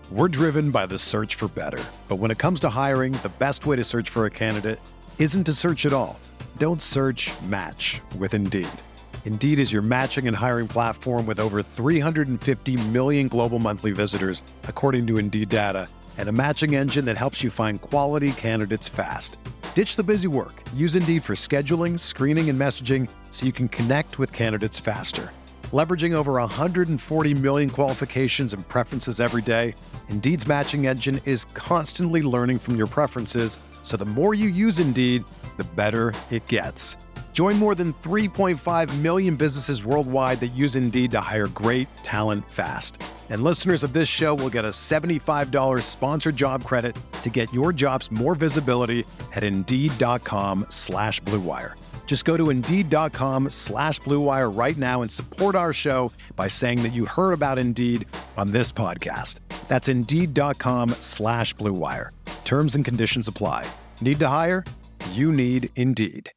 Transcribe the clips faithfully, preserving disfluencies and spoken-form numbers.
We're driven by the search for better. But when it comes to hiring, the best way to search for a candidate isn't to search at all. Don't search, match with Indeed. Indeed is your matching and hiring platform with over three hundred fifty million global monthly visitors, according to Indeed data, and a matching engine that helps you find quality candidates fast. Ditch the busy work. Use Indeed for scheduling, screening, and messaging so you can connect with candidates faster. Leveraging over one hundred forty million qualifications and preferences every day, Indeed's matching engine is constantly learning from your preferences, so the more you use Indeed, the better it gets. Join more than three point five million businesses worldwide that use Indeed to hire great talent fast. And listeners of this show will get a seventy-five dollars sponsored job credit to get your jobs more visibility at Indeed.com slash Blue Wire. Just go to Indeed.com slash Blue Wire right now and support our show by saying that you heard about Indeed on this podcast. That's Indeed.com slash Blue Wire. Terms and conditions apply. Need to hire? You need Indeed.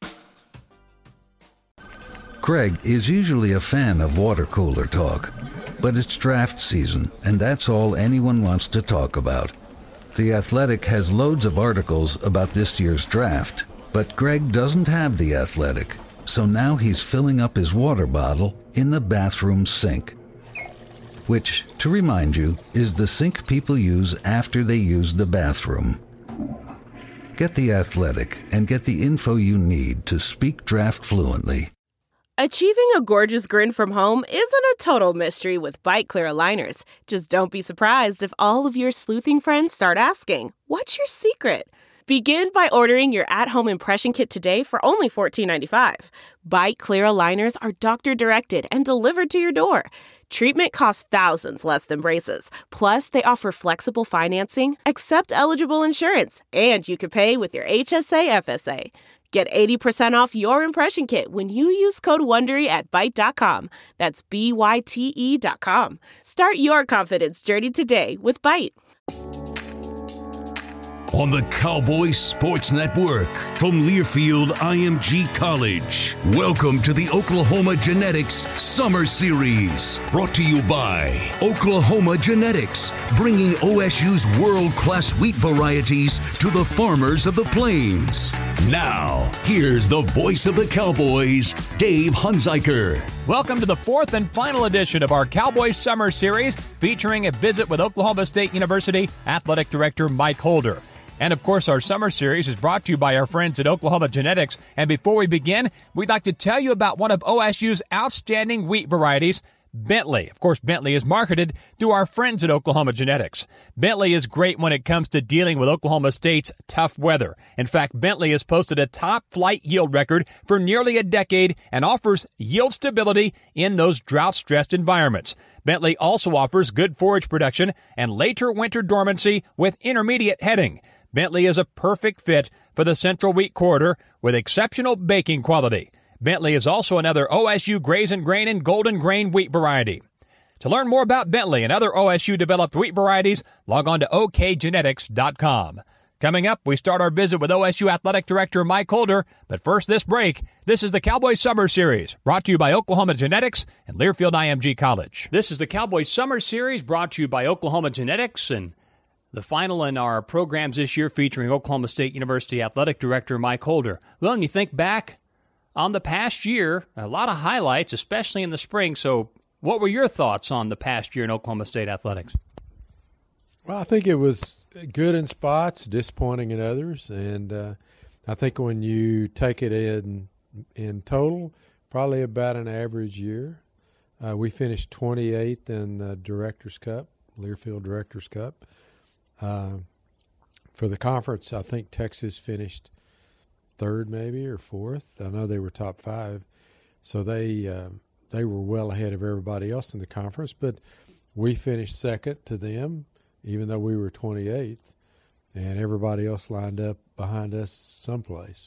Craig is usually a fan of water cooler talk, but it's draft season, and that's all anyone wants to talk about. The Athletic has loads of articles about this year's draft, but Greg doesn't have The Athletic, so now he's filling up his water bottle in the bathroom sink. Which, to remind you, is the sink people use after they use the bathroom. Get The Athletic and get the info you need to speak draft fluently. Achieving a gorgeous grin from home isn't a total mystery with Byte Clear aligners. Just don't be surprised if all of your sleuthing friends start asking, "What's your secret?" Begin by ordering your at-home impression kit today for only fourteen ninety-five. Byte Clear aligners are doctor-directed and delivered to your door. Treatment costs thousands less than braces. Plus, they offer flexible financing, accept eligible insurance, and you can pay with your H S A F S A. Get eighty percent off your impression kit when you use code WONDERY at Byte dot com. That's B Y T E dot com. Start your confidence journey today with Byte. On the Cowboys Sports Network from Learfield I M G College. Welcome to the Oklahoma Genetics Summer Series. Brought to you by Oklahoma Genetics, bringing O S U's world-class wheat varieties to the farmers of the plains. Now, here's the voice of the Cowboys, Dave Hunziker. Welcome to the fourth and final edition of our Cowboys Summer Series, featuring a visit with Oklahoma State University Athletic Director Mike Holder. And, of course, our summer series is brought to you by our friends at Oklahoma Genetics. And before we begin, we'd like to tell you about one of O S U's outstanding wheat varieties, Bentley. Of course, Bentley is marketed through our friends at Oklahoma Genetics. Bentley is great when it comes to dealing with Oklahoma State's tough weather. In fact, Bentley has posted a top flight yield record for nearly a decade and offers yield stability in those drought-stressed environments. Bentley also offers good forage production and later winter dormancy with intermediate heading. Bentley is a perfect fit for the Central Wheat Corridor with exceptional baking quality. Bentley is also another O S U Graze and Grain and Golden Grain wheat variety. To learn more about Bentley and other O S U-developed wheat varieties, log on to O K genetics dot com. Coming up, we start our visit with O S U Athletic Director Mike Holder. But first, this break. This is the Cowboys Summer Series, brought to you by Oklahoma Genetics and Learfield I M G College. This is the Cowboys Summer Series, brought to you by Oklahoma Genetics, and the final in our programs this year featuring Oklahoma State University Athletic Director Mike Holder. Well, when you think back on the past year, a lot of highlights, especially in the spring. So what were your thoughts on the past year in Oklahoma State athletics? Well, I think it was good in spots, disappointing in others. And uh, I think when you take it in in total, probably about an average year. Uh, we finished twenty-eighth in the Director's Cup, Learfield Director's Cup. Uh, for the conference, I think Texas finished third maybe or fourth. I know they were top five. So they uh, they were well ahead of everybody else in the conference. But we finished second to them, even though we were twenty-eighth. And everybody else lined up behind us someplace.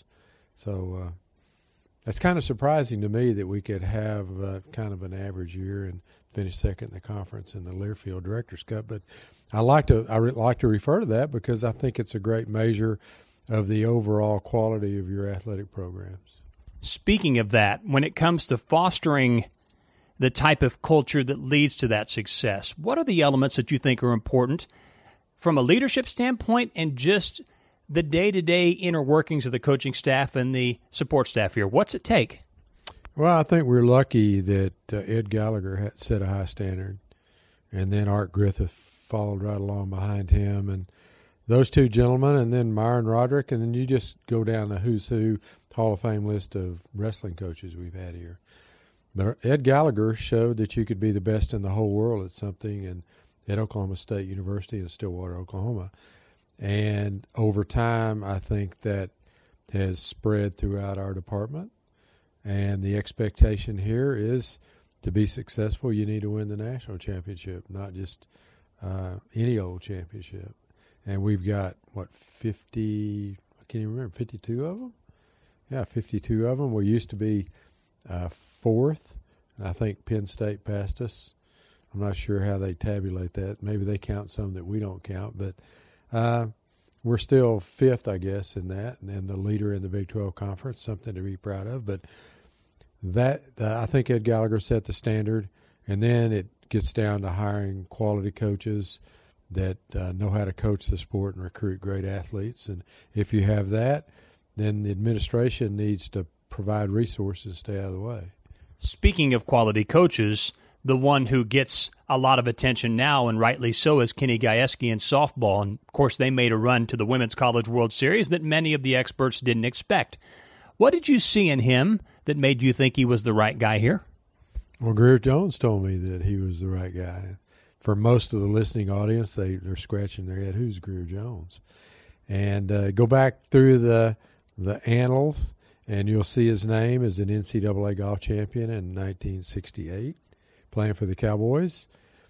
So uh, that's kind of surprising to me that we could have uh, kind of an average year and finish second in the conference in the Learfield Director's Cup. But I like to I re- like to refer to that because I think it's a great measure of the overall quality of your athletic programs. Speaking of that, when it comes to fostering the type of culture that leads to that success, what are the elements that you think are important from a leadership standpoint and just the day-to-day inner workings of the coaching staff and the support staff here? What's it take? Well, I think we're lucky that uh, Ed Gallagher had set a high standard, and then Art Griffith followed right along behind him, and those two gentlemen, and then Myron Roderick, and then you just go down the who's who Hall of Fame list of wrestling coaches we've had here. But Ed Gallagher showed that you could be the best in the whole world at something, and at Oklahoma State University in Stillwater, Oklahoma. And over time, I think that has spread throughout our department. And the expectation here is to be successful, you need to win the national championship, not just uh, any old championship. And we've got, what, fifty, can you remember, fifty-two of them? Yeah, fifty-two of them. We used to be uh, fourth, and I think Penn State passed us. I'm not sure how they tabulate that. Maybe they count some that we don't count, but uh, we're still fifth, I guess, in that, and then the leader in the Big twelve Conference, something to be proud of. But that uh, I think Ed Gallagher set the standard, and then it gets down to hiring quality coaches that uh, know how to coach the sport and recruit great athletes. And if you have that, then the administration needs to provide resources to stay out of the way. Speaking of quality coaches, the one who gets a lot of attention now, and rightly so, is Kenny Gajewski in softball. And, of course, they made a run to the Women's College World Series that many of the experts didn't expect. What did you see in him that made you think he was the right guy here? Well, Greer Jones told me that he was the right guy. For most of the listening audience, they, they're scratching their head, who's Greer Jones? And uh, go back through the the annals, and you'll see his name as an N C double A golf champion in nineteen sixty-eight, playing for the Cowboys.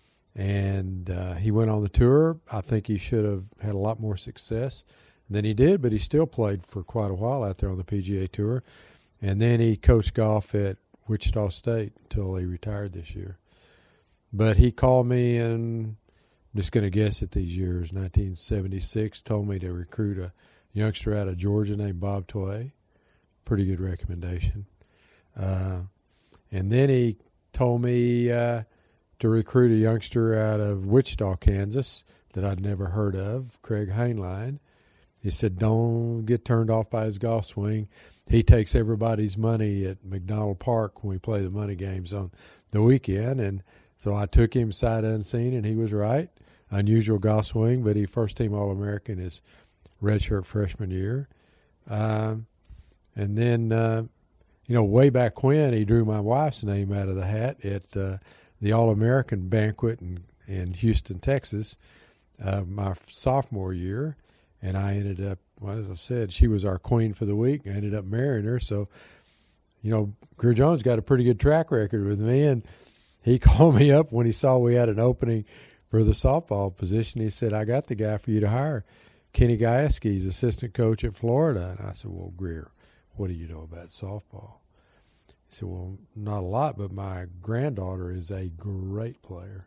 And uh, he went on the tour. I think he should have had a lot more success than he did, but he still played for quite a while out there on the P G A Tour. And then he coached golf at Wichita State until he retired this year. But he called me in, I'm just going to guess at these years, nineteen seventy-six, told me to recruit a youngster out of Georgia named Bob Tway. Pretty good recommendation. Uh, and then he told me uh, to recruit a youngster out of Wichita, Kansas, that I'd never heard of, Craig Heinlein. He said, don't get turned off by his golf swing. He takes everybody's money at McDonald Park when we play the money games on the weekend. And so I took him sight unseen, and he was right. Unusual golf swing, but he first-team All-American his redshirt freshman year. Um, and then, uh, you know, way back when, he drew my wife's name out of the hat at uh, the All-American banquet in, in Houston, Texas, uh, my sophomore year. And I ended up, well, as I said, she was our queen for the week. I ended up marrying her. So, you know, Greer Jones got a pretty good track record with me, and he called me up when he saw we had an opening for the softball position. He said, I got the guy for you to hire, Kenny Gajewski. He's assistant coach at Florida. And I said, well, Greer, what do you know about softball? He said, well, not a lot, but my granddaughter is a great player,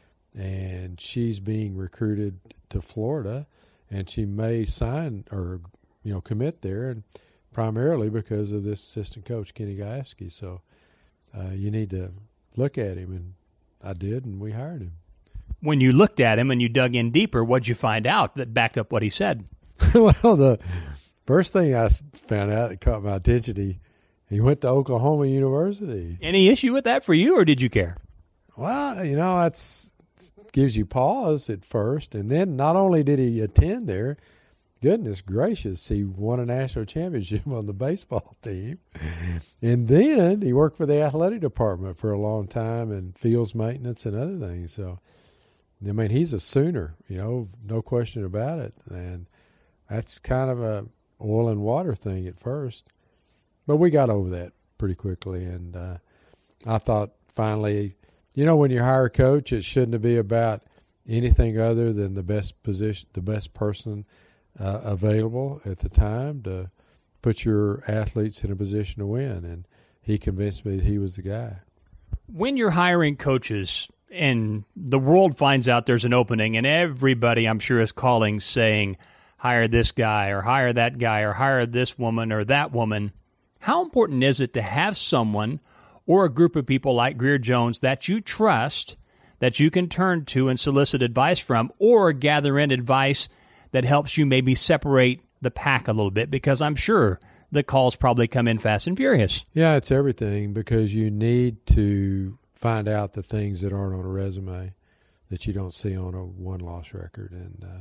and she's being recruited to Florida, and she may sign or, you know, commit there, and primarily because of this assistant coach, Kenny Gajewski. So uh, you need to look at him, and I did, and we hired him. When you looked at him and you dug in deeper, what'd you find out that backed up what he said? Well, the first thing I found out that caught my attention, he, he went to Oklahoma University. Any issue with that for you, or did you care? Well, you know, that's gives you pause at first, and then not only did he attend there, goodness gracious, he won a national championship on the baseball team. And then he worked for the athletic department for a long time and fields maintenance and other things. So, I mean, he's a Sooner, you know, no question about it. And that's kind of a oil and water thing at first. But we got over that pretty quickly. And uh, I thought finally, you know, when you hire a coach, it shouldn't be about anything other than the best position, the best person Uh, available at the time to put your athletes in a position to win, and he convinced me that he was the guy. When you're hiring coaches and the world finds out there's an opening and everybody, I'm sure, is calling saying, hire this guy or hire that guy or hire this woman or that woman, how important is it to have someone or a group of people like Greer Jones that you trust that you can turn to and solicit advice from, or gather in advice that helps you maybe separate the pack a little bit? Because I'm sure the calls probably come in fast and furious. Yeah, it's everything, because you need to find out the things that aren't on a resume that you don't see on a one-loss record. And uh,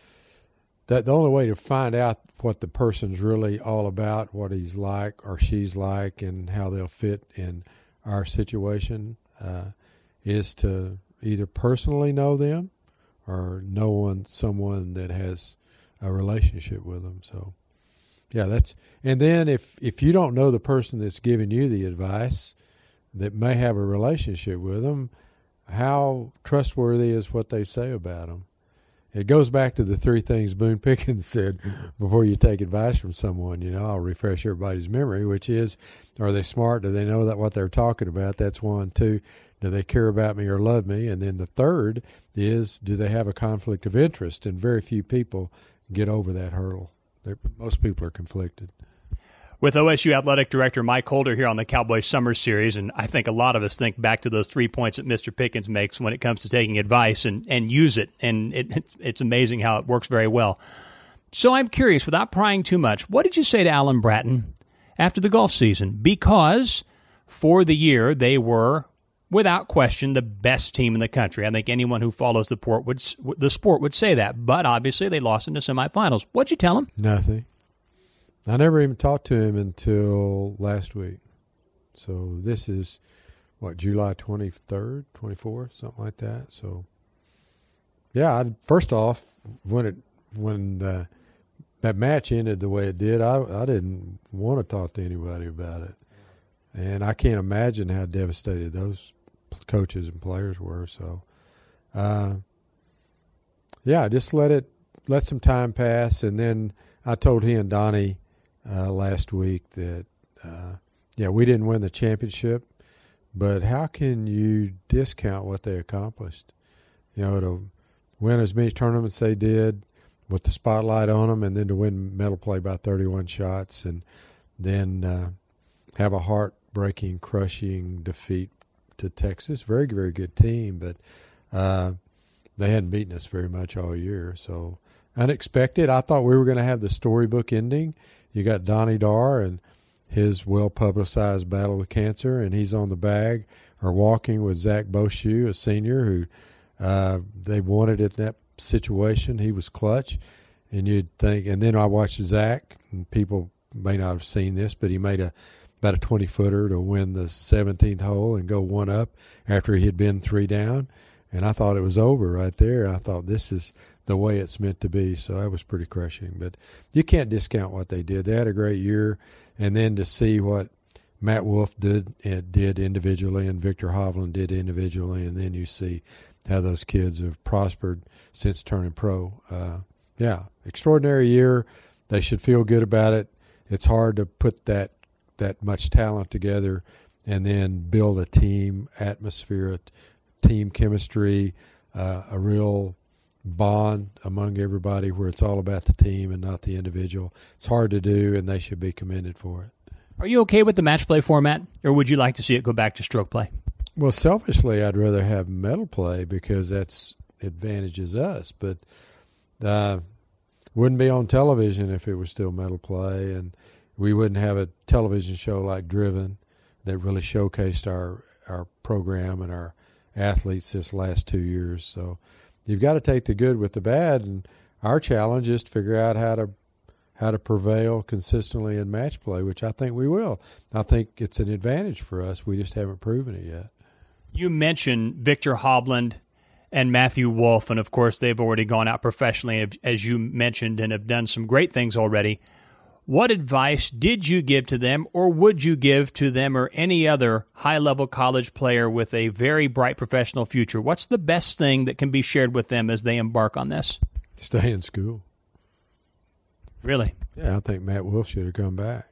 that the only way to find out what the person's really all about, what he's like or she's like, and how they'll fit in our situation uh, is to either personally know them or know one, someone that has a relationship with them. So, yeah, that's – and then if, if you don't know the person that's giving you the advice that may have a relationship with them, how trustworthy is what they say about them? It goes back to the three things Boone Pickens said before you take advice from someone. You know, I'll refresh everybody's memory, which is, are they smart? Do they know that what they're talking about? That's one. Two, do they care about me or love me? And then the third is, do they have a conflict of interest? And very few people get over that hurdle. They're, most people are conflicted. With O S U Athletic Director Mike Holder here on the Cowboys Summer Series, and I think a lot of us think back to those three points that Mister Pickens makes when it comes to taking advice and, and use it, and it, it's amazing how it works very well. So I'm curious, without prying too much, what did you say to Alan Bratton after the golf season? Because for the year, they were, without question, the best team in the country. I think anyone who follows the sport would, the sport would say that, but obviously they lost in the semifinals. What'd you tell him? Nothing. I never even talked to him until last week. So this is, what, July twenty-third, twenty-fourth, something like that. So, yeah, I, first off, when it when the, that match ended the way it did, I, I didn't want to talk to anybody about it. And I can't imagine how devastated those coaches and players were. So, uh, yeah, just let it let some time pass. And then I told he and Donnie Uh, last week that, uh, yeah, we didn't win the championship, but how can you discount what they accomplished? You know, to win as many tournaments they did with the spotlight on them, and then to win medal play by thirty-one shots, and then uh, have a heartbreaking, crushing defeat to Texas. Very, very good team, but uh, they hadn't beaten us very much all year. So unexpected. I thought we were going to have the storybook ending. You got Donnie Darr and his well-publicized battle with cancer, and he's on the bag or walking with Zach Boshu, a senior who uh, they wanted in that situation. He was clutch, and you'd think. And then I watched Zach, and people may not have seen this, but he made a about a twenty-footer to win the seventeenth hole and go one up after he had been three down. And I thought it was over right there. I thought, this is the way it's meant to be. So that was pretty crushing. But you can't discount what they did. They had a great year. And then to see what Matt Wolff did did individually and Victor Hovland did individually, and then you see how those kids have prospered since turning pro. Uh, yeah, extraordinary year. They should feel good about it. It's hard to put that that much talent together and then build a team atmosphere, team chemistry, uh, a real bond among everybody where it's all about the team and not the individual. It's hard to do, and they should be commended for it. Are you okay with the match play format, or would you like to see it go back to stroke play? Well, selfishly, I'd rather have medal play because that's advantages us, but uh, wouldn't be on television if it was still medal play, and we wouldn't have a television show like Driven that really showcased our, our program and our athletes this last two years. So you've got to take the good with the bad, and our challenge is to figure out how to how to prevail consistently in match play, which I think we will. I think it's an advantage for us. We just haven't proven it yet. You mentioned Victor Hovland and Matthew Wolff, and of course they've already gone out professionally, as you mentioned, and have done some great things already. What advice did you give to them, or would you give to them or any other high-level college player with a very bright professional future? What's the best thing that can be shared with them as they embark on this? Stay in school. Really? Yeah, I think Matt Wolff should have come back.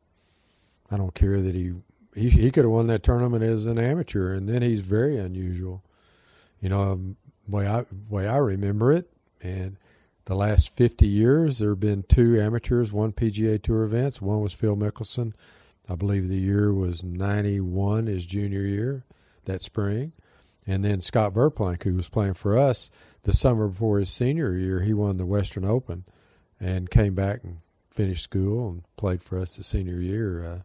I don't care that he he, he could have won that tournament as an amateur, and then he's very unusual. You know, um, way I way I remember it, and the last fifty years there have been two amateurs, one P G A Tour events. One was Phil Mickelson. I believe the year was ninety-one, his junior year, that spring. And then Scott Verplank, who was playing for us the summer before his senior year, he won the Western Open and came back and finished school and played for us the senior year. Uh,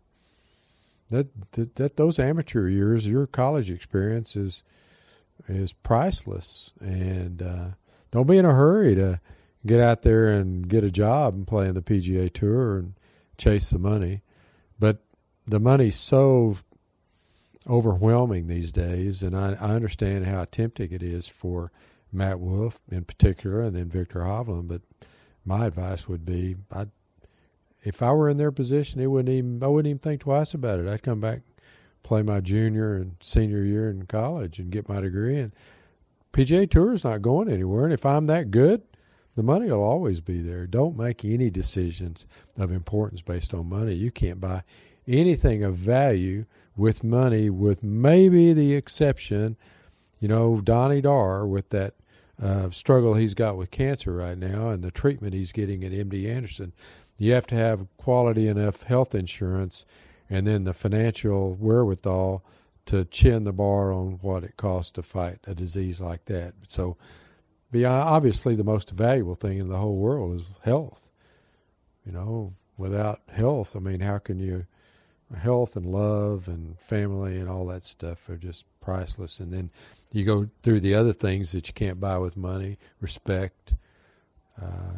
that, that that those amateur years, your college experience is is priceless. And uh, don't be in a hurry to get out there and get a job and play in the P G A Tour and chase the money. But the money's so overwhelming these days, and I, I understand how tempting it is for Matt Wolff in particular, and then Victor Hovland. But my advice would be, I'd, if I were in their position, it wouldn't even I wouldn't even think twice about it. I'd come back, play my junior and senior year in college, and get my degree. And P G A Tour is not going anywhere. And if I'm that good, the money will always be there. Don't make any decisions of importance based on money. You can't buy anything of value with money, with maybe the exception, you know, Donnie Darr with that uh, struggle he's got with cancer right now and the treatment he's getting at M D Anderson. You have to have quality enough health insurance and then the financial wherewithal to chin the bar on what it costs to fight a disease like that. So, obviously, the most valuable thing in the whole world is health. You know, without health, I mean, how can you? Health and love and family and all that stuff are just priceless. And then you go through the other things that you can't buy with money, respect. Uh,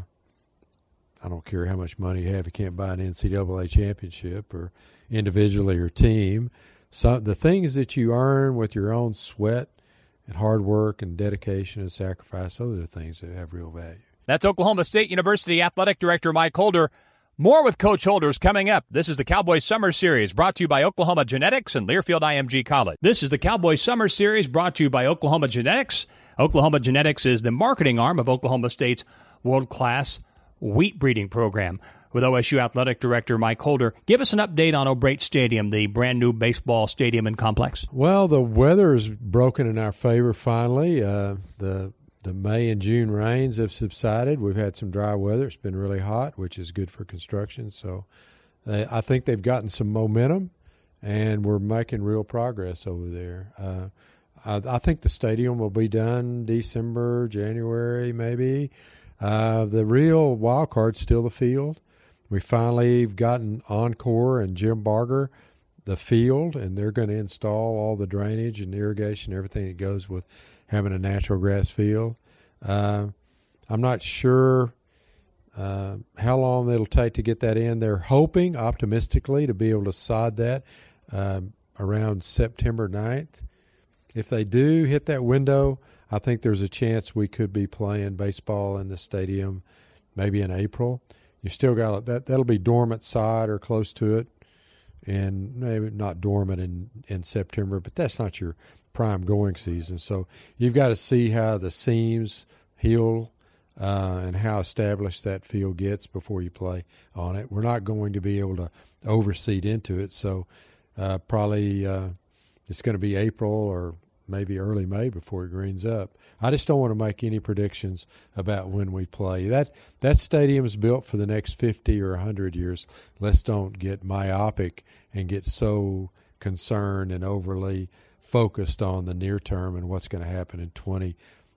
I don't care how much money you have, you can't buy an N C double A championship or individually or team. So the things that you earn with your own sweat and hard work and dedication and sacrifice, those are things that have real value. That's Oklahoma State University Athletic Director Mike Holder. More with Coach Holders coming up. This is the Cowboys Summer Series brought to you by Oklahoma Genetics and Learfield I M G College. This is the Cowboys Summer Series brought to you by Oklahoma Genetics. Oklahoma Genetics is the marketing arm of Oklahoma State's world-class wheat breeding program. With O S U Athletic Director Mike Holder, give us an update on O'Brate Stadium, the brand-new baseball stadium and complex. Well, the weather's broken in our favor finally. Uh, the The May and June rains have subsided. We've had some dry weather. It's been really hot, which is good for construction. So they, I think they've gotten some momentum, and we're making real progress over there. Uh, I, I think the stadium will be done December, January, maybe. Uh, the real wild card's still the field. We finally have gotten Encore and Jim Barger the field, and they're going to install all the drainage and irrigation, everything that goes with having a natural grass field. Uh, I'm not sure uh, how long it'll take to get that in. They're hoping, optimistically, to be able to sod that uh, around September ninth. If they do hit that window, I think there's a chance we could be playing baseball in the stadium maybe in April. You still got that. That'll be dormant sod or close to it, and maybe not dormant in, in September, but that's not your prime going season. So you've got to see how the seams heal uh, and how established that field gets before you play on it. We're not going to be able to overseed into it, so uh, probably uh, it's going to be April or maybe early May before it greens up. I just don't want to make any predictions about when we play. That that stadium is built for the next fifty or one hundred years. Let's don't get myopic and get so concerned and overly focused on the near term and what's going to happen in twenty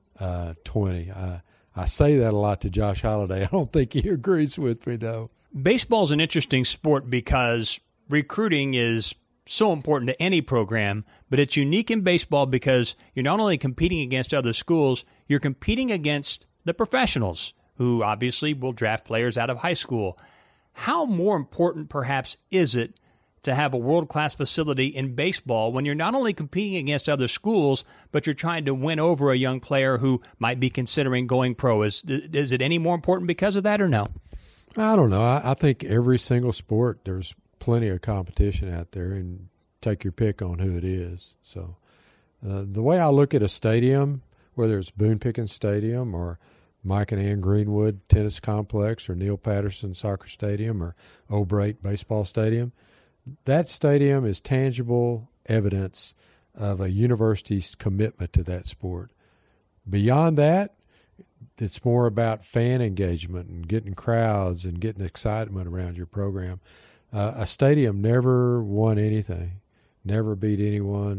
twenty. I, I say that a lot to Josh Holliday. I don't think he agrees with me, though. Baseball's an interesting sport because recruiting is so important to any program, but it's unique in baseball because you're not only competing against other schools, you're competing against the professionals who obviously will draft players out of high school. How more important, perhaps, is it to have a world-class facility in baseball when you're not only competing against other schools, but you're trying to win over a young player who might be considering going pro? Is is it any more important because of that or no? I don't know. I, I think every single sport, there's plenty of competition out there, and take your pick on who it is. So uh, the way I look at a stadium, whether it's Boone Pickens Stadium or Mike and Ann Greenwood Tennis Complex or Neil Patterson Soccer Stadium or O'Brate Baseball Stadium, that stadium is tangible evidence of a university's commitment to that sport. Beyond that, it's more about fan engagement and getting crowds and getting excitement around your program. Uh, a stadium never won anything, never beat anyone.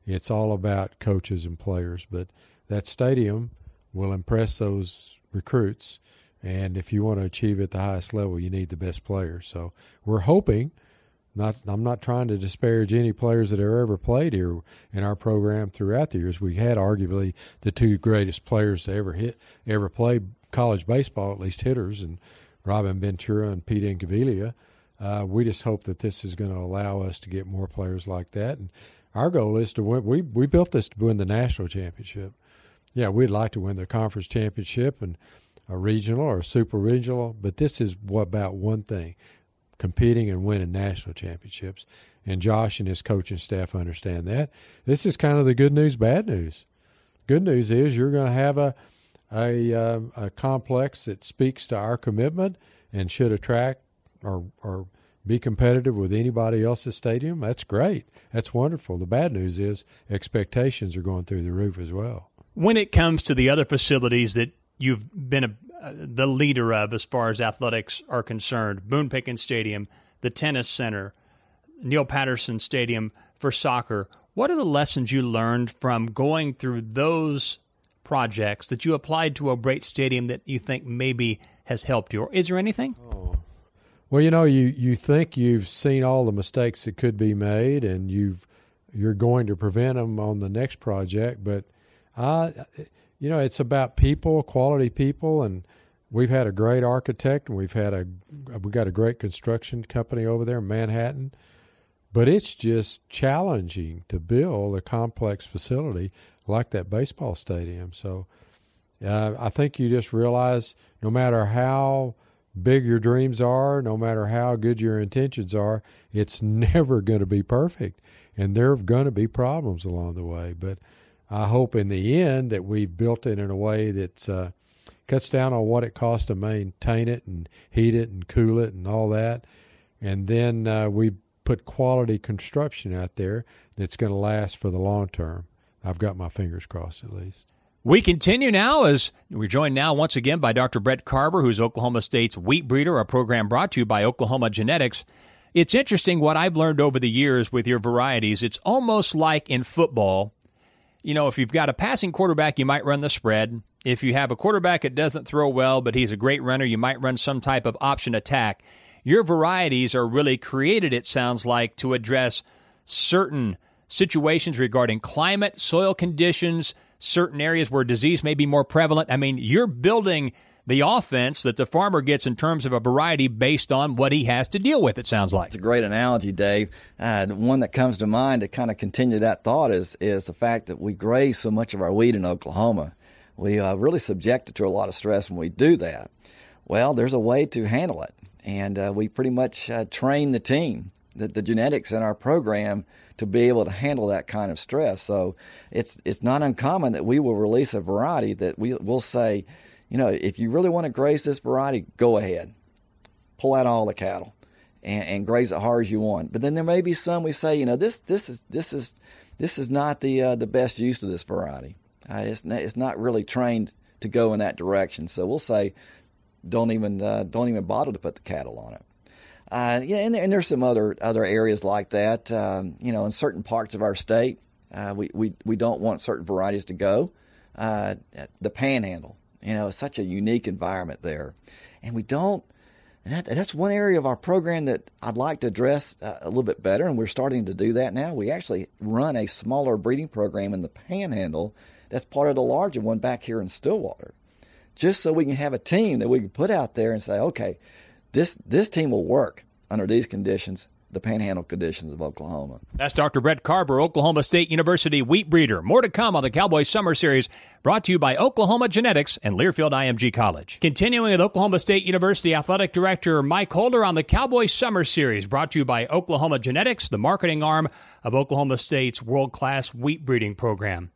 It's all about coaches and players. But that stadium will impress those recruits. And if you want to achieve at the highest level, you need the best players. So we're hoping, not I'm not trying to disparage any players that have ever played here in our program throughout the years. We had arguably the two greatest players to ever hit, ever play college baseball, at least hitters, and Robin Ventura and Pete Incaviglia. Uh, we just hope that this is going to allow us to get more players like that. And our goal is to win. We, we built this to win the national championship. Yeah, we'd like to win the conference championship and a regional or a super regional, but this is about one thing, competing and winning national championships. And Josh and his coaching staff understand that. This is kind of the good news, bad news. Good news is you're going to have a, a, uh, a complex that speaks to our commitment and should attract or, or be competitive with anybody else's stadium. That's great. That's wonderful. The bad news is expectations are going through the roof as well. When it comes to the other facilities that you've been a, uh, the leader of as far as athletics are concerned, Boone Pickens Stadium, the Tennis Center, Neil Patterson Stadium for soccer, what are the lessons you learned from going through those projects that you applied to O'Brate Stadium that you think maybe has helped you? Or is there anything? Oh. Well, you know, you, you think you've seen all the mistakes that could be made and you've, you're going to prevent them on the next project, but uh, you know, it's about people, quality people, and we've had a great architect, and we've had a we got a great construction company over there in Manhattan. But it's just challenging to build a complex facility like that baseball stadium. So uh, I think you just realize no matter how big your dreams are, no matter how good your intentions are, it's never going to be perfect, and there are going to be problems along the way. But I hope in the end that we've built it in a way that uh, cuts down on what it costs to maintain it and heat it and cool it and all that. And then uh, we put quality construction out there that's going to last for the long term. I've got my fingers crossed at least. We continue now as we're joined now once again by Doctor Brett Carver, who's Oklahoma State's wheat breeder, a program brought to you by Oklahoma Genetics. It's interesting what I've learned over the years with your varieties. It's almost like in football. You know, if you've got a passing quarterback, you might run the spread. If you have a quarterback that doesn't throw well, but he's a great runner, you might run some type of option attack. Your varieties are really created, it sounds like, to address certain situations regarding climate, soil conditions, certain areas where disease may be more prevalent. I mean, you're building the offense that the farmer gets in terms of a variety based on what he has to deal with, it sounds like. It's a great analogy, Dave. Uh, one that comes to mind to kind of continue that thought is is the fact that we graze so much of our wheat in Oklahoma. We are really subjected to a lot of stress when we do that. Well, there's a way to handle it, and uh, we pretty much uh, train the team, the, the genetics in our program, to be able to handle that kind of stress. So it's it's not uncommon that we will release a variety that we will say, you know, if you really want to graze this variety, go ahead. Pull out all the cattle and, and graze it hard as you want. But then there may be some we say, you know, this this is this is this is not the uh, the best use of this variety. Uh, it's not, it's not really trained to go in that direction. So we'll say, don't even uh, don't even bother to put the cattle on it. Uh, yeah, and, there, and there's some other other areas like that. Um, you know, in certain parts of our state, uh, we, we we don't want certain varieties to go. Uh, the Panhandle. You know, it's such a unique environment there. And we don't, and that, that's one area of our program that I'd like to address uh, a little bit better, and we're starting to do that now. We actually run a smaller breeding program in the Panhandle that's part of the larger one back here in Stillwater, just so we can have a team that we can put out there and say, okay, this this team will work under these conditions, the Panhandle conditions of Oklahoma. That's Doctor Brett Carver, Oklahoma State University wheat breeder. More to come on the Cowboys Summer Series, brought to you by Oklahoma Genetics and Learfield I M G College. Continuing with Oklahoma State University Athletic Director Mike Holder on the Cowboys Summer Series, brought to you by Oklahoma Genetics, the marketing arm of Oklahoma State's world-class wheat breeding program.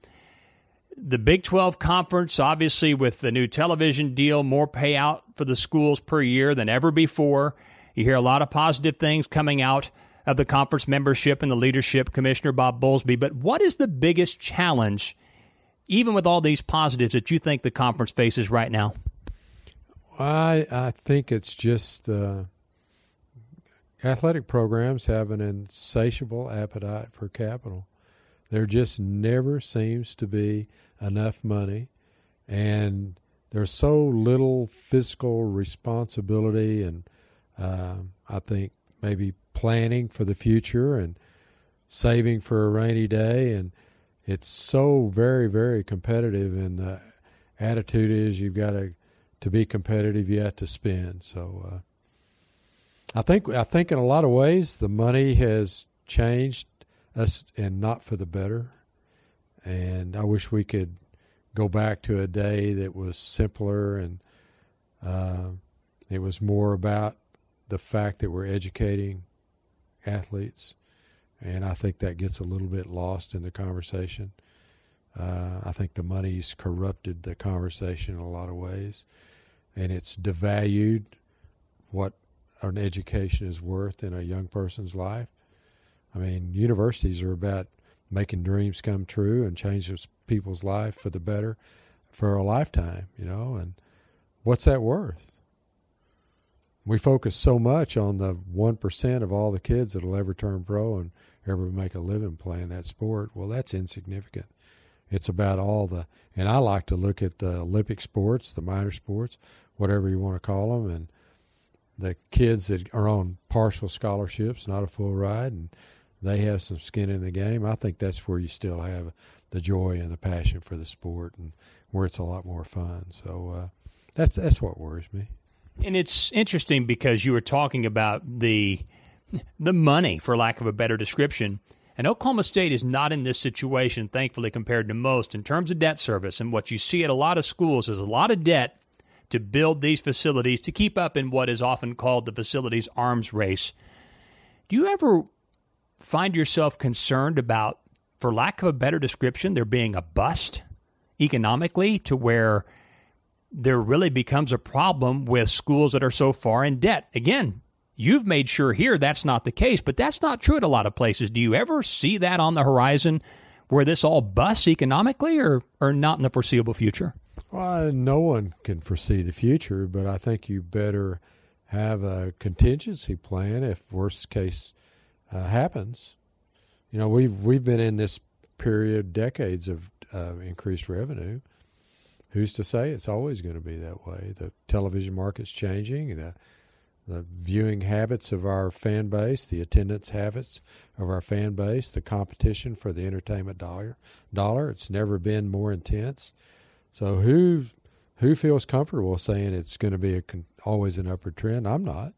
The Big twelve Conference, obviously with the new television deal, more payout for the schools per year than ever before. You hear a lot of positive things coming out of the conference membership and the leadership, Commissioner Bob Bowlesby. But what is the biggest challenge, even with all these positives, that you think the conference faces right now? I I think it's just uh, athletic programs have an insatiable appetite for capital. There just never seems to be enough money, and there's so little fiscal responsibility and uh, I think maybe planning for the future and saving for a rainy day, and it's so very, very competitive, and the attitude is you've got to to be competitive, you have to spend. So uh, I think I think in a lot of ways the money has changed us, and not for the better. And I wish we could go back to a day that was simpler, and uh, it was more about the fact that we're educating athletes. And I think that gets a little bit lost in the conversation. Uh, I think the money's corrupted the conversation in a lot of ways, and it's devalued what an education is worth in a young person's life. I mean, universities are about making dreams come true and changing people's life for the better for a lifetime, you know, and what's that worth? We focus so much on the one percent of all the kids that will ever turn pro and ever make a living playing that sport. Well, that's insignificant. It's about all the, and I like to look at the Olympic sports, the minor sports, whatever you want to call them, and the kids that are on partial scholarships, not a full ride, and they have some skin in the game. I think that's where you still have the joy and the passion for the sport, and where it's a lot more fun. So uh, that's that's what worries me. And it's interesting because you were talking about the the money, for lack of a better description. And Oklahoma State is not in this situation, thankfully, compared to most in terms of debt service. And what you see at a lot of schools is a lot of debt to build these facilities to keep up in what is often called the facilities arms race. Do you ever find yourself concerned about, for lack of a better description, there being a bust economically, to where there really becomes a problem with schools that are so far in debt? Again, you've made sure here that's not the case, but that's not true at a lot of places. Do you ever see that on the horizon where this all busts economically, or, or not in the foreseeable future? Well, no one can foresee the future, but I think you better have a contingency plan if worst case uh, happens. You know, we've we've been in this period, decades of uh, increased revenue. Who's to say it's always going to be that way? The television market's changing, the the viewing habits of our fan base, the attendance habits of our fan base, the competition for the entertainment dollar. Dollar, it's never been more intense. So who who feels comfortable saying it's going to be a, always an upward trend? I'm not.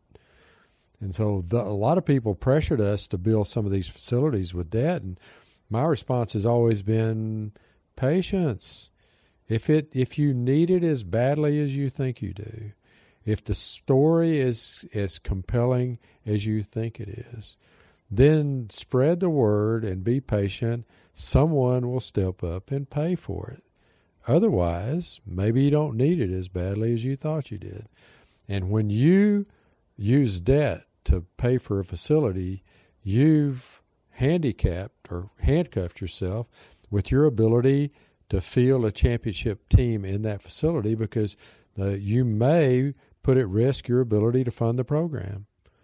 And so the, a lot of people pressured us to build some of these facilities with debt, and my response has always been patience. If it if you need it as badly as you think you do, if the story is as compelling as you think it is, then spread the word and be patient. Someone will step up and pay for it. Otherwise, maybe you don't need it as badly as you thought you did. And when you use debt to pay for a facility, you've handicapped or handcuffed yourself with your ability to field a championship team in that facility, because the, you may put at risk your ability to fund the program.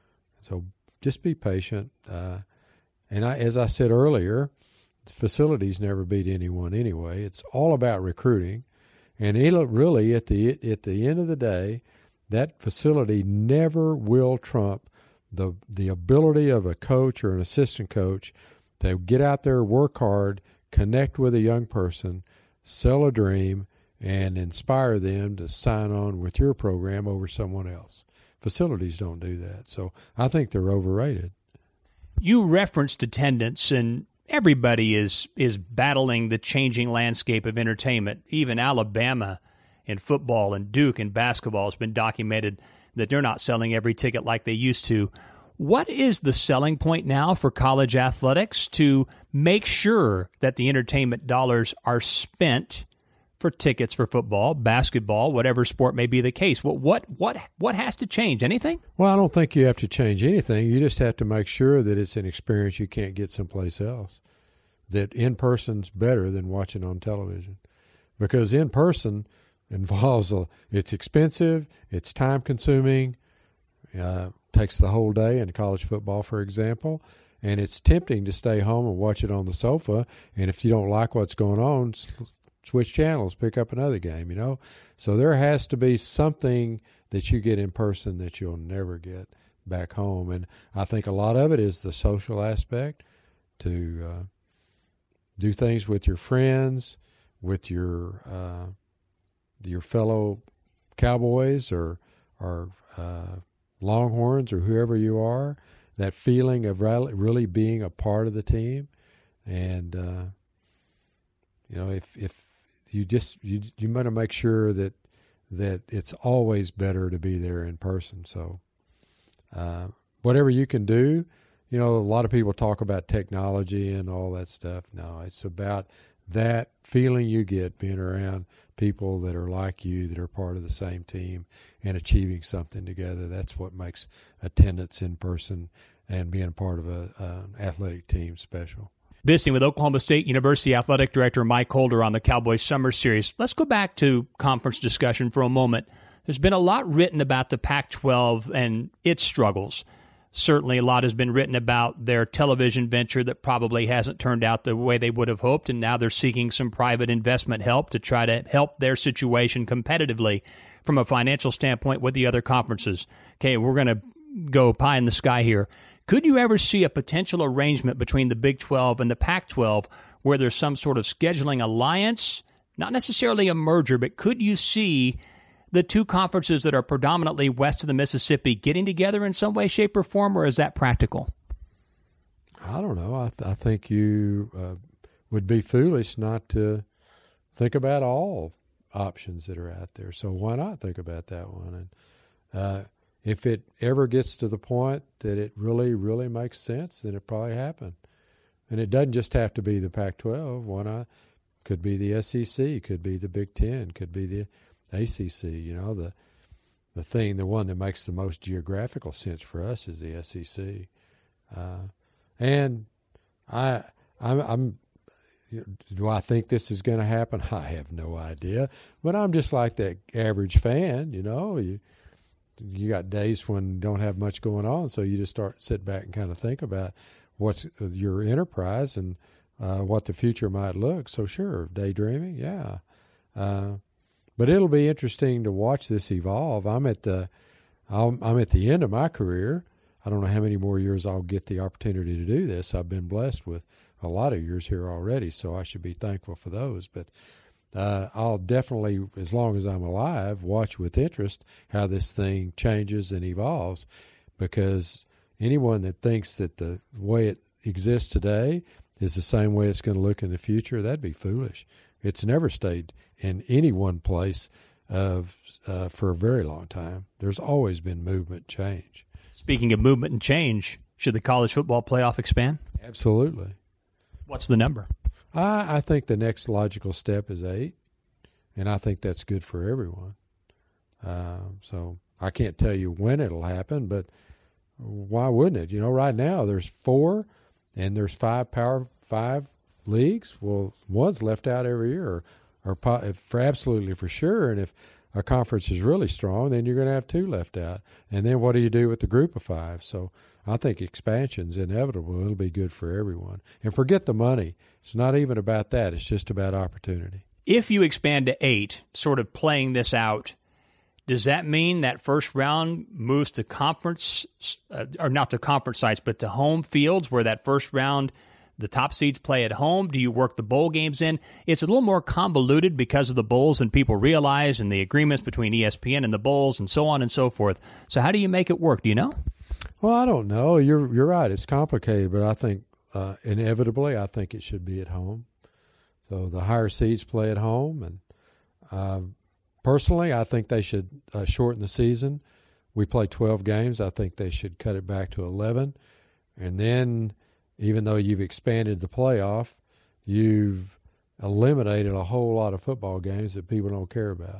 So just be patient. Uh, and I, as I said earlier, facilities never beat anyone anyway. It's all about recruiting. And it'll really, at the at the end of the day, that facility never will trump the the ability of a coach or an assistant coach to get out there, work hard, connect with a young person, sell a dream, and inspire them to sign on with your program over someone else. Facilities don't do that. So I think they're overrated. You referenced attendance, and everybody is is battling the changing landscape of entertainment. Even Alabama in football and Duke in basketball has been documented that they're not selling every ticket like they used to. What is the selling point now for college athletics to make sure that the entertainment dollars are spent for tickets for football, basketball, whatever sport may be the case? What what what what has to change? Anything? Well, I don't think you have to change anything. You just have to make sure that it's an experience you can't get someplace else, that in-person's better than watching on television. Because in-person involves, a, it's expensive, it's time-consuming, uh, takes the whole day in college football, for example, and it's tempting to stay home and watch it on the sofa. And if you don't like what's going on, switch channels, pick up another game, you know. So there has to be something that you get in person that you'll never get back home. And I think a lot of it is the social aspect, to uh, do things with your friends, with your uh, your fellow Cowboys or or uh, Longhorns or whoever you are, that feeling of really being a part of the team. And uh, you know, if if you just you you want to make sure that that it's always better to be there in person. So uh, whatever you can do. You know, a lot of people talk about technology and all that stuff. No, it's about that feeling you get being around people that are like you, that are part of the same team and achieving something together. That's what makes attendance in person and being part of a, an athletic team special. Visiting with Oklahoma State University Athletic Director Mike Holder on the Cowboys Summer Series. Let's go back to conference discussion for a moment. There's been a lot written about the Pac twelve and its struggles. Certainly a lot has been written about their television venture that probably hasn't turned out the way they would have hoped, and now they're seeking some private investment help to try to help their situation competitively from a financial standpoint with the other conferences. Okay, we're going to go pie in the sky here. Could you ever see a potential arrangement between the Big twelve and the Pac twelve where there's some sort of scheduling alliance, not necessarily a merger, but could you see the two conferences that are predominantly west of the Mississippi getting together in some way, shape, or form, or is that practical? I don't know. I, th- I think you uh, would be foolish not to think about all options that are out there. So why not think about that one? And uh, if it ever gets to the point that it really, really makes sense, then it probably happen. And it doesn't just have to be the Pac twelve. Why not? Could be the S E C, could be the Big Ten, could be the A C C. You know, the the thing, the one that makes the most geographical sense for us is the S E C. Uh, and I, I'm, I'm you know, do I think this is going to happen? I have no idea. But I'm just like that average fan. You know, you you got days when you don't have much going on, so you just start sit back and kind of think about what's your enterprise and uh, what the future might look. So sure, daydreaming, yeah. Uh, But it'll be interesting to watch this evolve. I'm at the, I'm, I'm at the end of my career. I don't know how many more years I'll get the opportunity to do this. I've been blessed with a lot of years here already, so I should be thankful for those. But uh, I'll definitely, as long as I'm alive, watch with interest how this thing changes and evolves, because anyone that thinks that the way it exists today is the same way it's going to look in the future, that'd be foolish. It's never stayed in any one place of uh, for a very long time. There's always been movement, change. Speaking of movement and change, should the college football playoff expand? Absolutely. What's the number? I, I think the next logical step is eight, and I think that's good for everyone. Uh, so I can't tell you when it'll happen, but why wouldn't it? You know, right now there's four, and there's five power five leagues. Well, one's left out every year, or, or for absolutely for sure. And if a conference is really strong, then you're going to have two left out. And then what do you do with the group of five? So I think expansion's inevitable. It'll be good for everyone. And forget the money. It's not even about that. It's just about opportunity. If you expand to eight, sort of playing this out, does that mean that first round moves to conference, uh, or not to conference sites, but to home fields where that first round, the top seeds play at home? Do you work the bowl games in? It's a little more convoluted because of the bowls than people realize, and the agreements between E S P N and the bowls and so on and so forth. So how do you make it work? Do you know? Well, I don't know. You're you're right. It's complicated, but I think uh, inevitably I think it should be at home. So the higher seeds play at home, and uh, personally, I think they should uh, shorten the season. We play twelve games. I think they should cut it back to eleven, and then, even though you've expanded the playoff, you've eliminated a whole lot of football games that people don't care about.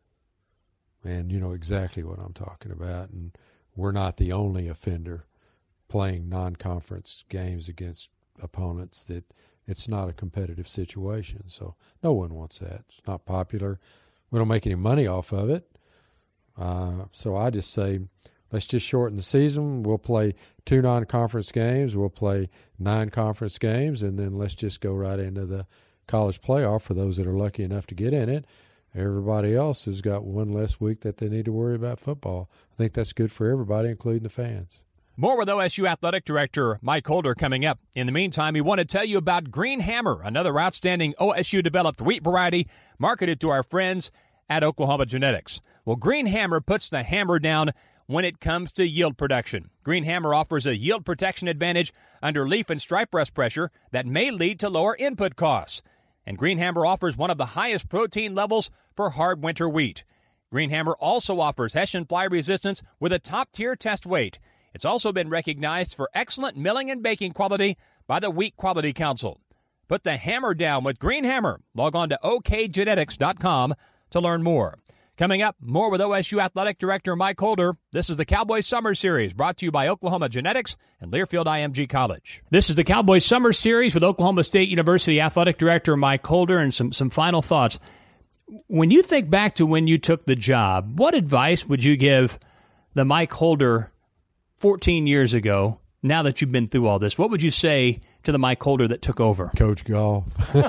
And you know exactly what I'm talking about. And we're not the only offender playing non-conference games against opponents that it's not a competitive situation. So no one wants that. It's not popular. We don't make any money off of it. Uh, so I just say, let's just shorten the season. We'll play two non-conference games. We'll play nine conference games, and then let's just go right into the college playoff for those that are lucky enough to get in it. Everybody else has got one less week that they need to worry about football. I think that's good for everybody, including the fans. More with O S U Athletic Director Mike Holder coming up. In the meantime, we want to tell you about Green Hammer, another outstanding O S U-developed wheat variety marketed to our friends at Oklahoma Genetics. Well, Green Hammer puts the hammer down when it comes to yield production. Green Hammer offers a yield protection advantage under leaf and stripe rust pressure that may lead to lower input costs. And Green Hammer offers one of the highest protein levels for hard winter wheat. Green Hammer also offers Hessian fly resistance with a top-tier test weight. It's also been recognized for excellent milling and baking quality by the Wheat Quality Council. Put the hammer down with Green Hammer. Log on to O K genetics dot com to learn more. Coming up, more with O S U Athletic Director Mike Holder. This is the Cowboys Summer Series, brought to you by Oklahoma Genetics and Learfield I M G College. This is the Cowboys Summer Series with Oklahoma State University Athletic Director Mike Holder, and some, some final thoughts. When you think back to when you took the job, what advice would you give the Mike Holder fourteen years ago, now that you've been through all this? What would you say to the Mike Holder that took over? Coach golf.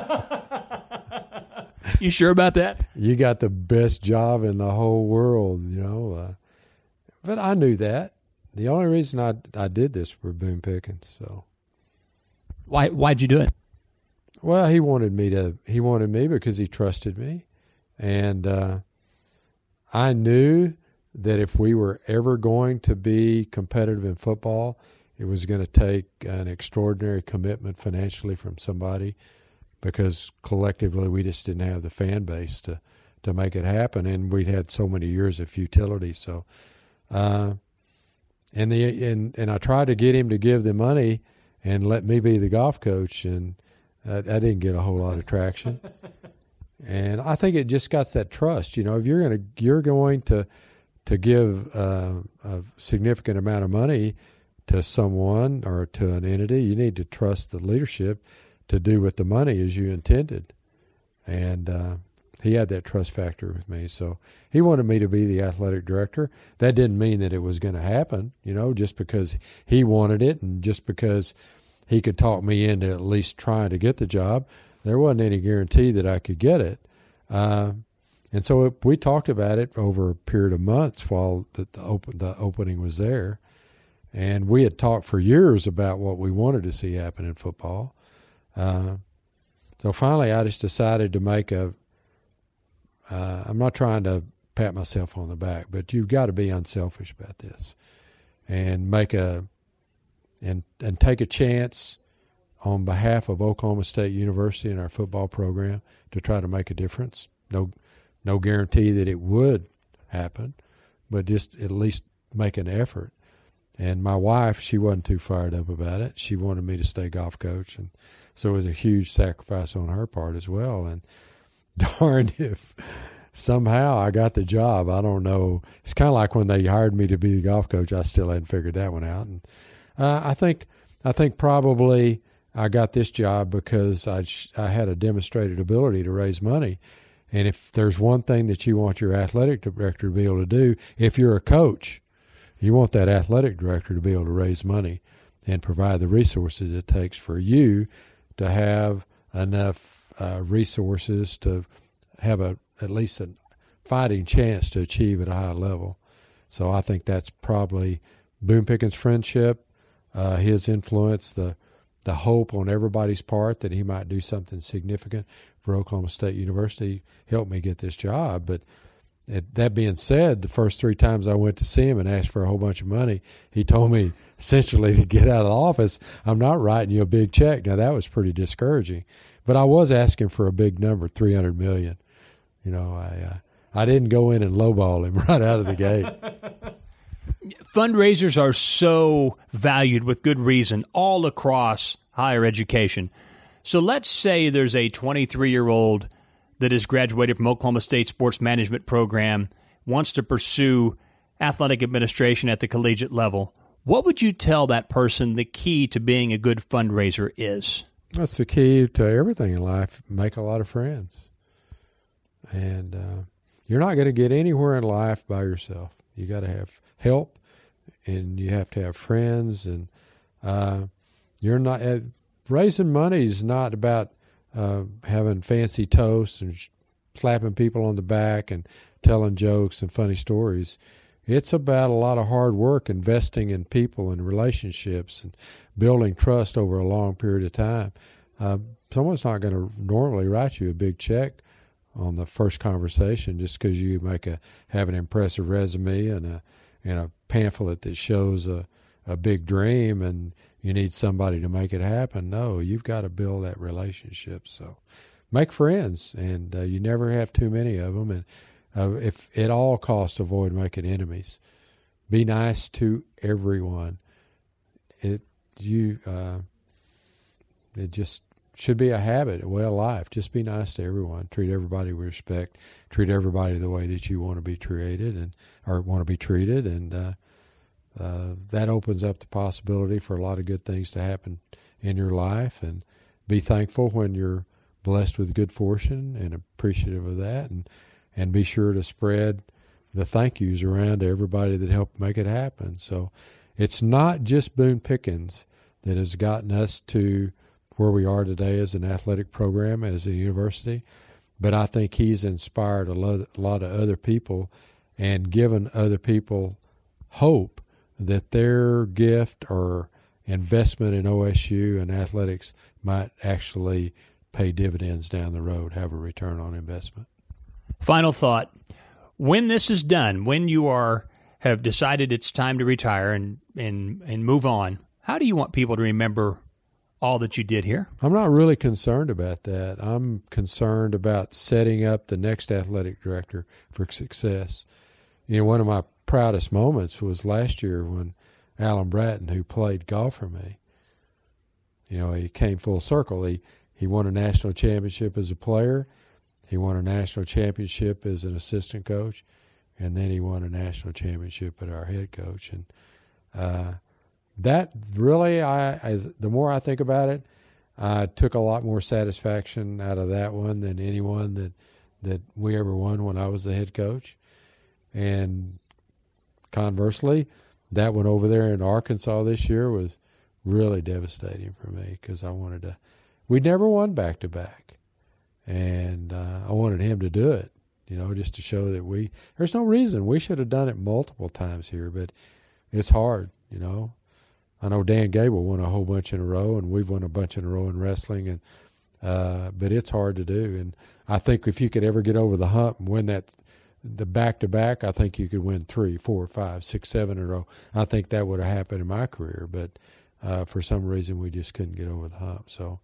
You sure about that? You got the best job in the whole world, you know. Uh, but I knew that. The only reason I I did this for Boone Pickens. So why why'd you do it? Well, he wanted me to. He wanted me because he trusted me, and uh, I knew that if we were ever going to be competitive in football, it was going to take an extraordinary commitment financially from somebody, because collectively we just didn't have the fan base to, to make it happen, and we'd had so many years of futility. So, uh, and the and and I tried to get him to give the money and let me be the golf coach, and I, I didn't get a whole lot of traction. And I think it just got that trust. You know, if you're gonna you're going to to give uh, a significant amount of money to someone or to an entity, you need to trust the leadership to do with the money as you intended. And uh, he had that trust factor with me. So he wanted me to be the athletic director. That didn't mean that it was going to happen, you know, just because he wanted it and just because he could talk me into at least trying to get the job. There wasn't any guarantee that I could get it. Uh, and so it, we talked about it over a period of months while the, the, open, the opening was there. And we had talked for years about what we wanted to see happen in football. Uh, so finally I just decided to make a, uh, I'm not trying to pat myself on the back, but you've got to be unselfish about this and make a, and, and take a chance on behalf of Oklahoma State University and our football program to try to make a difference. No, no guarantee that it would happen, but just at least make an effort. And my wife, she wasn't too fired up about it. She wanted me to stay golf coach, and so it was a huge sacrifice on her part as well. And darned if somehow I got the job. I don't know. It's kind of like when they hired me to be the golf coach, I still hadn't figured that one out. And uh, I think I think probably I got this job because I I had a demonstrated ability to raise money. And if there's one thing that you want your athletic director to be able to do, if you're a coach, you want that athletic director to be able to raise money and provide the resources it takes for you to have enough uh, resources to have a at least a fighting chance to achieve at a high level. So I think that's probably Boone Pickens' friendship, uh, his influence, the the hope on everybody's part that he might do something significant for Oklahoma State University helped me get this job. But it, that being said, the first three times I went to see him and asked for a whole bunch of money, he told me essentially to get out of the office. I'm not writing you a big check. Now, that was pretty discouraging. But I was asking for a big number, three hundred million dollars. You know, I uh, I didn't go in and lowball him right out of the gate. Fundraisers are so valued with good reason all across higher education. So let's say there's a twenty-three-year-old that has graduated from Oklahoma State Sports Management Program, wants to pursue athletic administration at the collegiate level. What would you tell that person the key to being a good fundraiser is? That's the key to everything in life. Make a lot of friends. And uh, you're not going to get anywhere in life by yourself. You got to have help. and you have to have friends, and uh, you're not uh, raising money is not about uh, having fancy toasts and sh- slapping people on the back and telling jokes and funny stories. It's about a lot of hard work, investing in people and relationships and building trust over a long period of time. Uh, someone's not going to normally write you a big check on the first conversation just because you make a have an impressive resume and a and a pamphlet that shows a, a big dream and you need somebody to make it happen. No, you've got to build that relationship. So make friends, and uh, you never have too many of them. And uh, if at all costs, avoid making enemies. Be nice to everyone. It you uh, it just should be a habit, a way of life. Just be nice to everyone. Treat everybody with respect. Treat everybody the way that you want to be treated and or want to be treated, and uh, uh, that opens up the possibility for a lot of good things to happen in your life. And be thankful when you're blessed with good fortune and appreciative of that, and and be sure to spread the thank yous around to everybody that helped make it happen. So it's not just Boone Pickens that has gotten us to where we are today as an athletic program and as a university, but I think he's inspired a lot, a lot of other people and given other people hope that their gift or investment in O S U and athletics might actually pay dividends down the road, have a return on investment. Final thought. When this is done, when you are have decided it's time to retire and, and, and move on, how do you want people to remember all that you did here? I'm not really concerned about that. I'm concerned about setting up the next athletic director for success. You know, one of my proudest moments was last year when Alan Bratton, who played golf for me, you know, he came full circle. He he won a national championship as a player. He won a national championship as an assistant coach, and then he won a national championship at our head coach. And uh, that really, I as the more I think about it, I took a lot more satisfaction out of that one than any one that that we ever won when I was the head coach. And conversely, that one over there in Arkansas this year was really devastating for me because I wanted to – we never won back-to-back. And uh, I wanted him to do it, you know, just to show that we – there's no reason. We should have done it multiple times here, but it's hard, you know. I know Dan Gable won a whole bunch in a row, and we've won a bunch in a row in wrestling, and uh, but it's hard to do. And I think if you could ever get over the hump and win that – the back-to-back, I think you could win three, four, five, six, seven in a row. I think that would have happened in my career, but uh, for some reason we just couldn't get over the hump. So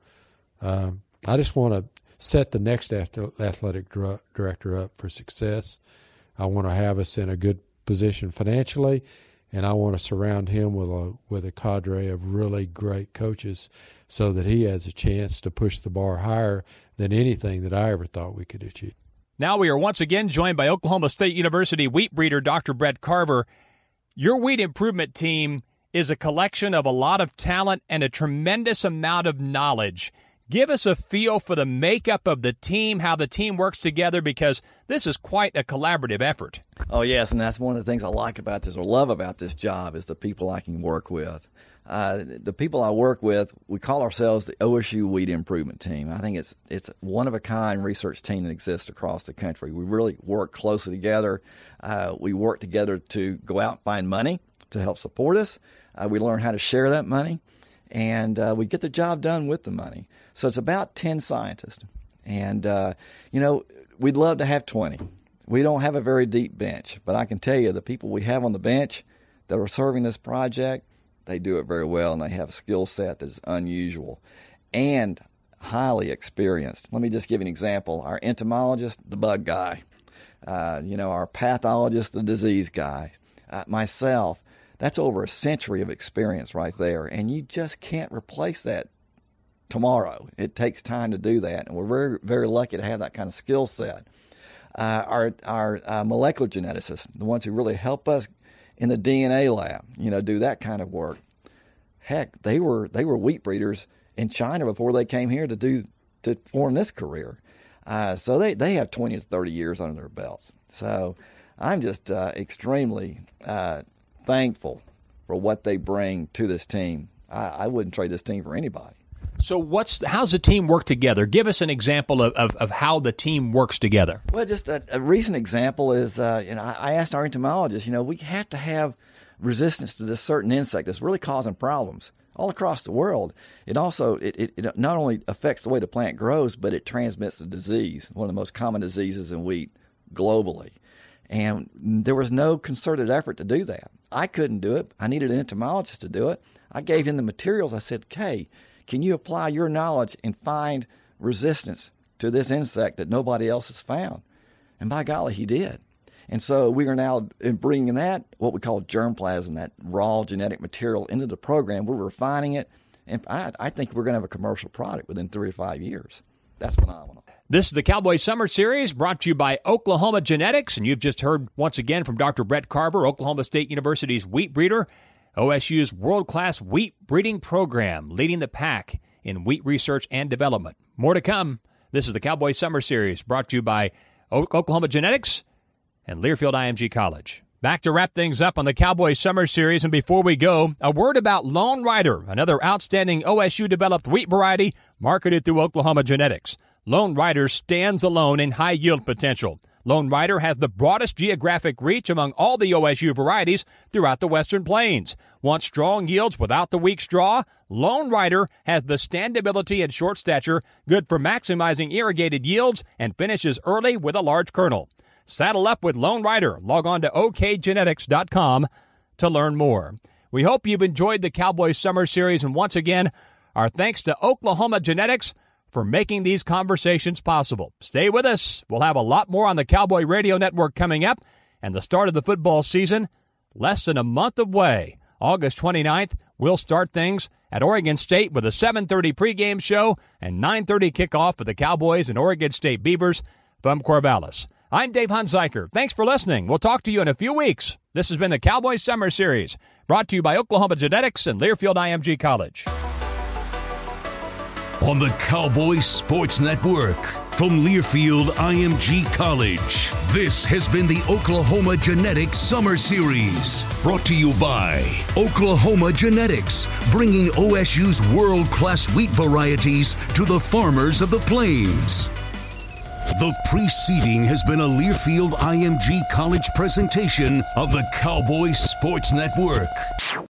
um, I just want to set the next athletic director up for success. I want to have us in a good position financially, and I want to surround him with a with a cadre of really great coaches so that he has a chance to push the bar higher than anything that I ever thought we could achieve. Now we are once again joined by Oklahoma State University wheat breeder Doctor Brett Carver. Your wheat improvement team is a collection of a lot of talent and a tremendous amount of knowledge. Give us a feel for the makeup of the team, how the team works together, because this is quite a collaborative effort. Oh, yes, and that's one of the things I like about this or love about this job is the people I can work with. Uh, the people I work with, we call ourselves the O S U Wheat Improvement Team. I think it's it's a one-of-a-kind research team that exists across the country. We really work closely together. Uh, we work together to go out and find money to help support us. Uh, we learn how to share that money, and uh, we get the job done with the money. So it's about ten scientists. And, uh, you know, we'd love to have twenty. We don't have a very deep bench, but I can tell you the people we have on the bench that are serving this project, they do it very well, and they have a skill set that is unusual and highly experienced. Let me just give you an example. Our entomologist, the bug guy. Uh, you know, our pathologist, the disease guy. Uh, myself, that's over a century of experience right there, and you just can't replace that tomorrow. It takes time to do that, and we're very, very lucky to have that kind of skill set. Uh, our our uh, molecular geneticists, the ones who really help us in the D N A lab, you know, do that kind of work. Heck, they were they were wheat breeders in China before they came here to do to form this career. Uh, so they, they have twenty to thirty years under their belts. So I'm just uh, extremely uh, thankful for what they bring to this team. I, I wouldn't trade this team for anybody. So what's how's the team work together? Give us an example of, of, of how the team works together. Well, just a, a recent example is, uh, you know, I, I asked our entomologists, you know, we have to have resistance to this certain insect that's really causing problems all across the world. It also, it, it, it not only affects the way the plant grows, but it transmits the disease, one of the most common diseases in wheat globally. And there was no concerted effort to do that. I couldn't do it. I needed an entomologist to do it. I gave him the materials. I said, Kay, can you apply your knowledge and find resistance to this insect that nobody else has found? And by golly, he did. And so we are now bringing that, what we call germplasm, that raw genetic material, into the program. We're refining it, and I, I think we're going to have a commercial product within three to five years. That's phenomenal. This is the Cowboy Summer Series brought to you by Oklahoma Genetics, and you've just heard once again from Doctor Brett Carver, Oklahoma State University's wheat breeder, O S U's world-class wheat breeding program, leading the pack in wheat research and development. More to come. This is the Cowboy Summer Series brought to you by o- Oklahoma Genetics and Learfield I M G College. Back to wrap things up on the Cowboy Summer Series, and before we go, a word about Lone Rider, another outstanding O S U-developed wheat variety marketed through Oklahoma Genetics. Lone Rider stands alone in high yield potential. Lone Rider has the broadest geographic reach among all the O S U varieties throughout the Western Plains. Want strong yields without the weak straw? Lone Rider has the standability and short stature, good for maximizing irrigated yields, and finishes early with a large kernel. Saddle up with Lone Rider. Log on to O K genetics dot com to learn more. We hope you've enjoyed the Cowboy Summer Series, and once again, our thanks to Oklahoma Genetics for making these conversations possible. Stay with us. We'll have a lot more on the Cowboy Radio Network coming up, and the start of the football season less than a month away. August twenty-ninth, we'll start things at Oregon State with a seven thirty pregame show and nine thirty kickoff for the Cowboys and Oregon State Beavers from Corvallis. I'm Dave Hunziker. Thanks for listening. We'll talk to you in a few weeks. This has been the Cowboy Summer Series, brought to you by Oklahoma Genetics and Learfield I M G College. On the Cowboy Sports Network, from Learfield I M G College, this has been the Oklahoma Genetics Summer Series, brought to you by Oklahoma Genetics, bringing O S U's world-class wheat varieties to the farmers of the plains. The preceding has been a Learfield I M G College presentation of the Cowboy Sports Network.